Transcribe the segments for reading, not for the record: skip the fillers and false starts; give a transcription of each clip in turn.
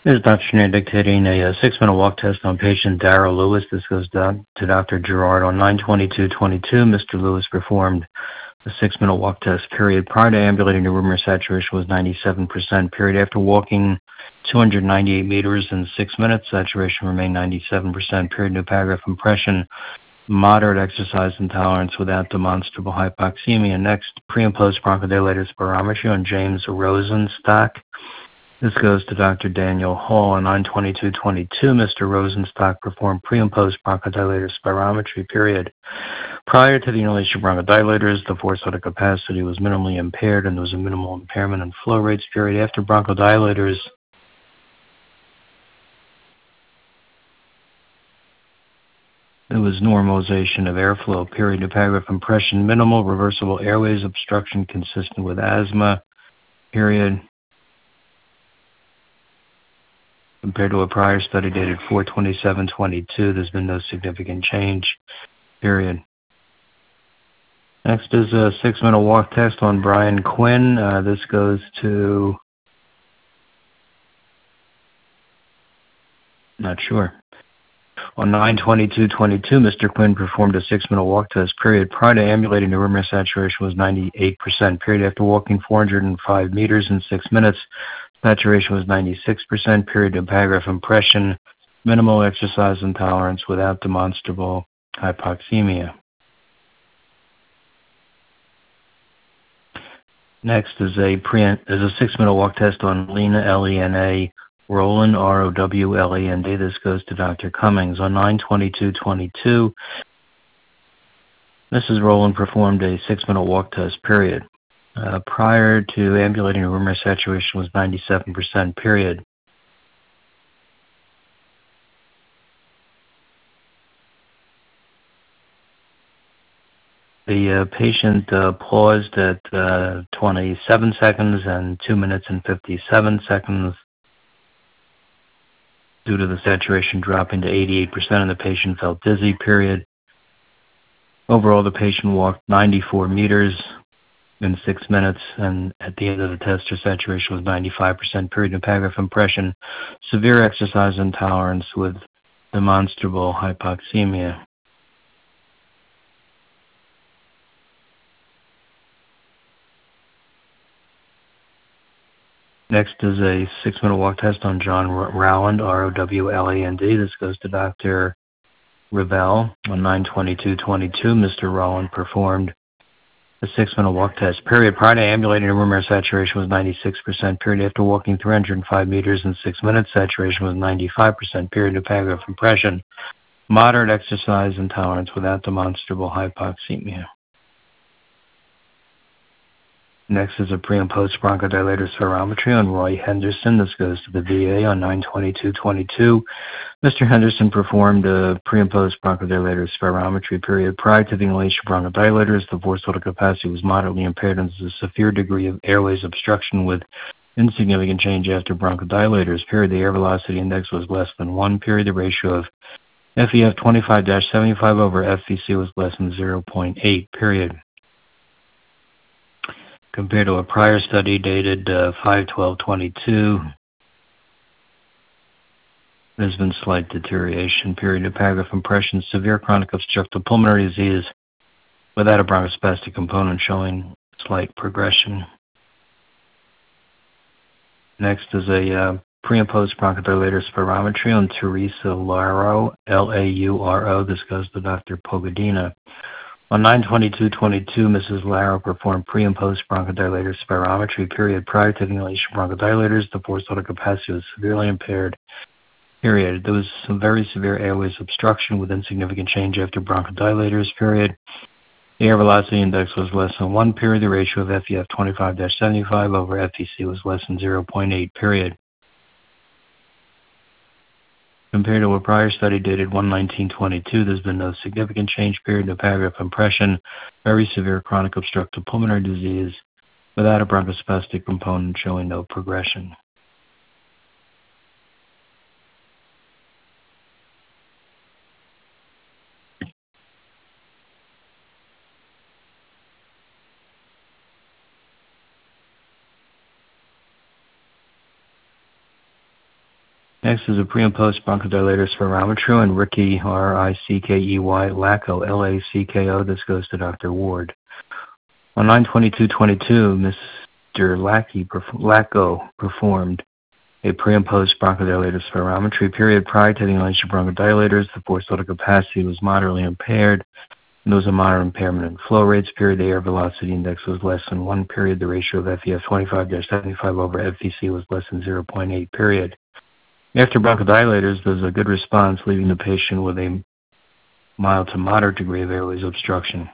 Here's Dr. Schneider dictating a 6-minute walk test on patient Darrell Lewis. This goes down to Dr. Gerard on 9/22/22. Mr. Lewis performed a 6-minute walk test period. Prior to ambulating, the room air saturation was 97%. Period. After walking 298 meters in 6 minutes, saturation remained 97%. Period. New paragraph. Impression: moderate exercise intolerance without demonstrable hypoxemia. Next, pre and post bronchodilator spirometry on James Rosenstock. This goes to Dr. Daniel Hall on 9/22/22. Mr. Rosenstock performed pre and post bronchodilator spirometry. Period. Prior to the inhalation of bronchodilators, the forced vital capacity was minimally impaired and there was a minimal impairment in flow rates. Period. After bronchodilators, there was normalization of airflow. Period. New paragraph. Impression: minimal reversible airways obstruction consistent with asthma. Period. Compared to a prior study dated 4/27/22, there's been no significant change. Period. Next is a 6-minute walk test on Brian Quinn. This goes to, not sure. On 9/22/22, Mr. Quinn performed a 6-minute walk test. Period. Prior to ambulating, the room air saturation was 98%. Period. After walking 405 meters in 6 minutes, saturation was 96%. Period. In paragraph. Impression: minimal exercise intolerance without demonstrable hypoxemia. Next is a 6-minute walk test on Lena, L-E-N-A, Rowland, R-O-W-L-E-N-D. This goes to Dr. Cummings. On 9/22/22, Mrs. Rowland performed a 6-minute walk test. Period. Prior to ambulating, the room air saturation was 97%. Period. The patient paused at 27 seconds and 2 minutes and 57 seconds due to the saturation dropping to 88%, and the patient felt dizzy. Period. Overall, the patient walked 94 meters in 6 minutes, and at the end of the test, her saturation was 95%. Period. In paragraph. Impression: severe exercise intolerance with demonstrable hypoxemia. Next is a 6-minute walk test on John Rowland, R-O-W-L-A-N-D. This goes to Dr. Revell. On 9/22/22, Mr. Rowland performed a 6-minute walk test. Period. Prior to ambulating, the room air saturation was 96%. Period. After walking 305 meters in 6 minutes, saturation was 95%. Period. New paragraph. Impression: moderate exercise intolerance without demonstrable hypoxemia. Next is a pre and post bronchodilator spirometry on Roy Henderson. This goes to the VA on 9/22/22. Mr. Henderson performed a pre and post bronchodilator spirometry. Period. Prior to the inhalation of bronchodilators, the forced vital capacity was moderately impaired and there's a severe degree of airways obstruction with insignificant change after bronchodilators. Period. The air velocity index was less than 1. Period. The ratio of FEF 25-75 over FVC was less than 0.8. Period. Compared to a prior study dated 5/12/22, there's been slight deterioration. Period. New paragraph. Impression: severe chronic obstructive pulmonary disease without a bronchospastic component, showing slight progression. Next is a pre and post bronchodilator spirometry on Teresa Lauro, L-A-U-R-O. This goes to Dr. Pogodina. On 9/22/22, Mrs. Lauro performed pre and post bronchodilator spirometry. Period. Prior to the inhalation of bronchodilators, the forced vital capacity was severely impaired. Period. There was some very severe airways obstruction with insignificant change after bronchodilators. Period. The air velocity index was less than 1. Period. The ratio of FEF 25-75 over FVC was less than 0.8. Period. Compared to a prior study dated 1/19/22, there's been no significant change. Period. No paragraph. Impression: very severe chronic obstructive pulmonary disease without a bronchospastic component, showing no progression. Next is a pre- and post-bronchodilator spirometry on Rickey, R-I-C-K-E-Y, LACO, L-A-C-K-O. This goes to Dr. Ward. On 9/22/22, Mr. Lacko performed a pre- and post-bronchodilator spirometry period prior to the inhalation of bronchodilators. The forced total capacity was moderately impaired, and there was a moderate impairment in flow rates. Period, the air velocity index was less than 1. Period, the ratio of FEF 25-75 over FVC was less than 0.8. Period. After bronchodilators, there's a good response, leaving the patient with a mild to moderate degree of airways obstruction.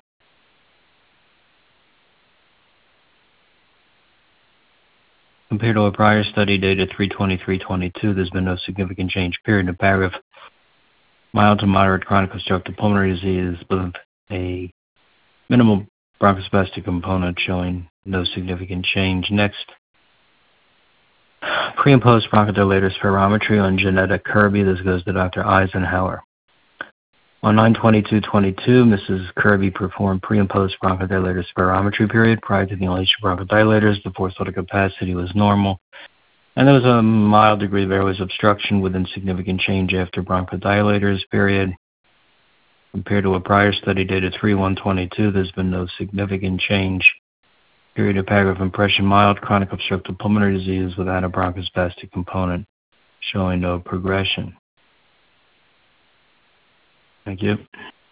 Compared to a prior study dated 3/23/22, there's been no significant change. Period. In paragraph, mild to moderate chronic obstructive pulmonary disease with a minimal bronchospastic component showing no significant change. Next, pre- and post bronchodilator spirometry on Jeanette Kirby. This goes to Dr. Eisenhower. On 9/22/22, Mrs. Kirby performed pre- and post bronchodilator spirometry period prior to the inhalation of bronchodilators. The forced total capacity was normal, and there was a mild degree of airways obstruction with insignificant change after bronchodilators. Period. Compared to a prior study dated 3/1/22, there's been no significant change. Period. A paragraph impression, mild chronic obstructive pulmonary disease without a bronchospastic component, showing no progression. Thank you.